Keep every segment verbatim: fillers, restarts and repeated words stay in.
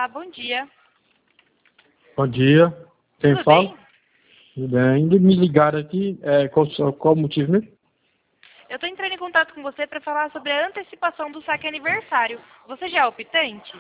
Olá, bom dia. Bom dia. Quem Tudo fala? bem? Tudo bem. Me ligaram aqui. É, qual, qual o motivo mesmo? Eu estou entrando em contato com você para falar sobre a antecipação do saque aniversário. Você já é optante?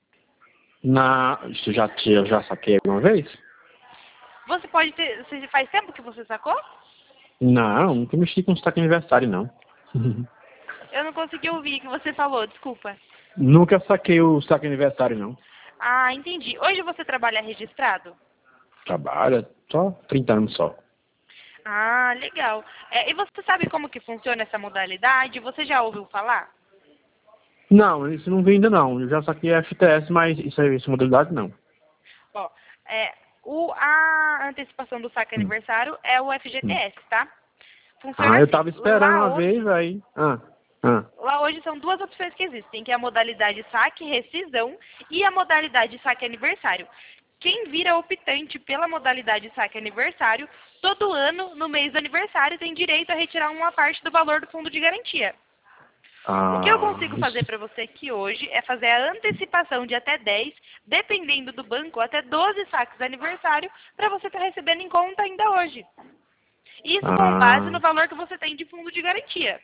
Na, isso já, tinha- já saquei alguma vez? Você pode ter... Você faz tempo que você sacou? Não, nunca mexi com saque aniversário, não. Eu não consegui ouvir o que você falou, desculpa. Nunca saquei o saque aniversário, não. Ah, entendi. Hoje você trabalha registrado? Trabalha só trinta anos só. Ah, legal. É, e você sabe como que funciona essa modalidade? Você já ouviu falar? Não, isso não vem ainda não. Eu já saquei F T S, mas isso aí, essa modalidade não. Ó, é, o, a antecipação do saque Hum, aniversário é o F G T hum. S, tá? Funciona Ah, eu assim. tava esperando Lá uma hoje, vez, aí. Ah, ah. lá hoje são duas opções que existem, que é a modalidade saque rescisão e a modalidade saque aniversário. Quem vira optante pela modalidade saque aniversário, todo ano, no mês do aniversário, tem direito a retirar uma parte do valor do fundo de garantia. O que eu Ah, consigo fazer isso. para você aqui hoje é fazer a antecipação de até dez, dependendo do banco, até doze saques de aniversário, para você estar recebendo em conta ainda hoje. Isso com base Ah, no valor que você tem de fundo de garantia.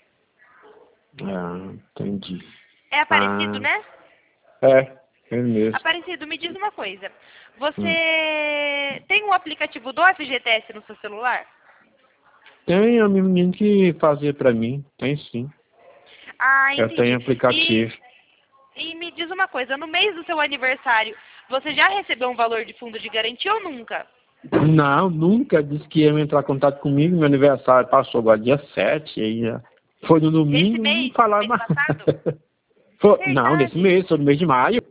ah, entendi. É Aparecido, Ah, né? é, é mesmo. Aparecido, me diz uma coisa. Hum. Você tem um aplicativo do F G T S no seu celular? Tem a menina que fazia pra mim. Tem sim. Ah, Eu tenho entendi. E, aplicativo. e me diz uma coisa, no mês do seu aniversário, você já recebeu um valor de fundo de garantia ou nunca? Não, nunca disse que ia entrar em contato comigo. Meu aniversário passou agora dia sete. Aí já foi no Esse domingo, não mês? falaram Mês mais. passado? Foi, não, nesse Verdade. mês, foi no mês de maio.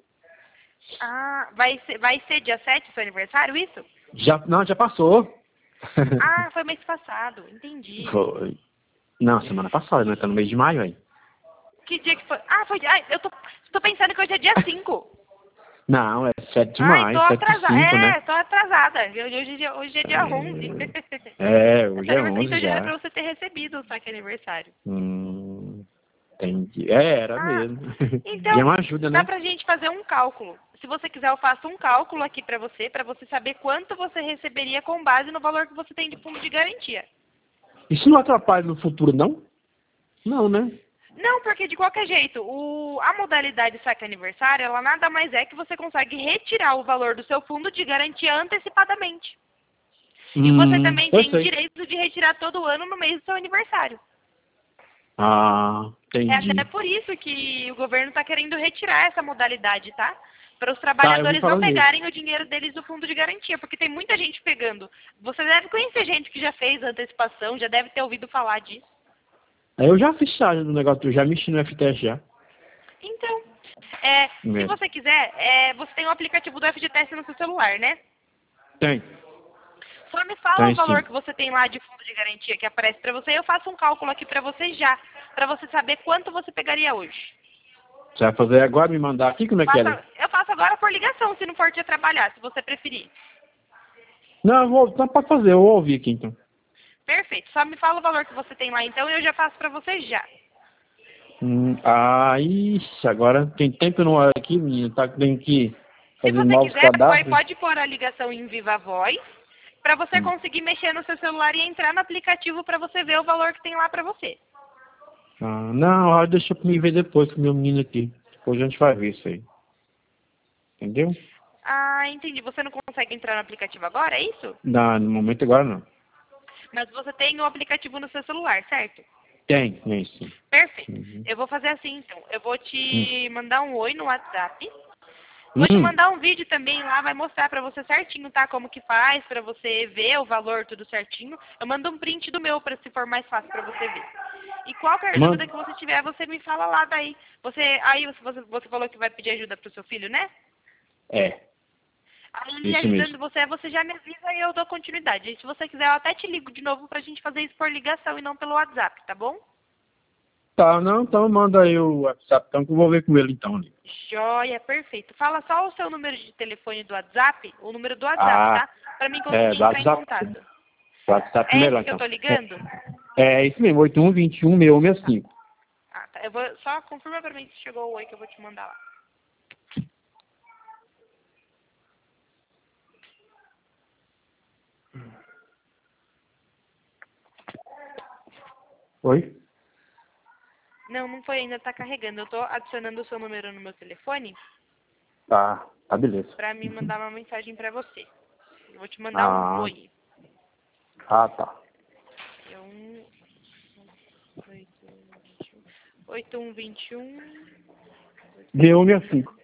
Ah, vai ser, vai ser dia sete seu aniversário, isso? Já, não, já passou. Ah, foi mês passado, entendi. Foi. Não, semana passada, né? Tá no mês de maio aí. Que dia que foi? Ah, foi dia... Ah, eu tô, tô pensando que hoje é dia cinco. Não, é sete de Ai, tô maio, sete de atrasada. cinco, né? É, tô atrasada. Hoje, hoje, é dia- hoje é dia onze. É, é, hoje Esse é aniversário- onze Então já era pra já. você ter recebido o saque aniversário. Hum, entendi. É, era Ah, mesmo. E é então, uma ajuda, dá né? pra gente fazer um cálculo. Se você quiser, eu faço um cálculo aqui pra você, pra você saber quanto você receberia com base no valor que você tem de fundo de garantia. Isso não atrapalha no futuro, não? Não, né? Não, porque de qualquer jeito, o, a modalidade saque aniversário, ela nada mais é que você consegue retirar o valor do seu fundo de garantia antecipadamente. E você Hum, também eu tem o sei. direito de retirar todo ano no mês do seu aniversário. Ah, É até entendi. por isso que o governo está querendo retirar essa modalidade, tá? Para os Tá, eu vi trabalhadores não falando nisso. pegarem o dinheiro deles do fundo de garantia, porque tem muita gente pegando. Você deve conhecer gente que já fez antecipação, já deve ter ouvido falar disso. Eu já fiz charge do negócio, eu já mexi no F T S já. Então, é, se Mesmo. você quiser, é, você tem o aplicativo do F G T S no seu celular, né? Tem, Só me fala o tem valor sim. que você tem lá de fundo de garantia que aparece para você e eu faço um cálculo aqui para você já, para você saber quanto você pegaria hoje. Você vai fazer agora, me mandar aqui, como é que é? Faça- eu faço agora por ligação, se não for te trabalhar, se você preferir. Não, eu vou, não pode fazer, eu vou ouvir aqui então. Perfeito. Só me fala o valor que você tem lá então e eu já faço para você já. Hum, ah, ixi, agora tem tempo no ar aqui, menino, tá tendo que Se fazer você novos quiser, pode, cadastros. pode pôr a ligação em viva voz para você Hum. conseguir mexer no seu celular e entrar no aplicativo para você ver o valor que tem lá para você. Ah, não, ah, deixa pra mim ver depois com o meu menino aqui. Depois a gente vai ver isso aí. Entendeu? Ah, entendi. Você não consegue entrar no aplicativo agora, é isso? Não, no momento agora não. Mas você tem o aplicativo no seu celular, certo? Tem, tem sim. Perfeito. Uhum. Eu vou fazer assim então. Eu vou Hum. te mandar um oi no WhatsApp. Vou te Hum. mandar um vídeo também lá, vai mostrar pra você certinho, tá? Como que faz, pra você ver o valor tudo certinho. Eu mando um print do meu, pra se for mais fácil pra você ver. E qualquer Manda. dúvida que você tiver, você me fala lá daí. Você, aí você, você falou que vai pedir ajuda pro seu filho, né? É, Aí ele isso mesmo. ajudando você, você já me avisa e eu dou continuidade. E se você quiser, eu até te ligo de novo pra gente fazer isso por ligação e não pelo WhatsApp, tá bom? Tá, não, então manda aí o WhatsApp, então que eu vou ver com ele então. Ali. Joia, perfeito. Fala só o seu número de telefone do WhatsApp, o número do WhatsApp, Ah, tá? Pra mim é, conseguir do entrar em WhatsApp. contato. WhatsApp É melhor esse que eu então. tô ligando? É, é isso mesmo, oito um dois um seis um seis cinco. Ah, tá. Eu vou, só confirma pra mim se chegou o oi que eu vou te mandar lá. Oi? Não, não foi ainda, tá carregando. Eu tô adicionando o seu número no meu telefone Tá, tá beleza. pra me mandar uma mensagem pra você. Eu vou te mandar um Ah, oi. ah tá. É um... oito um vinte e um. oito um vinte e um. D um sessenta e cinco.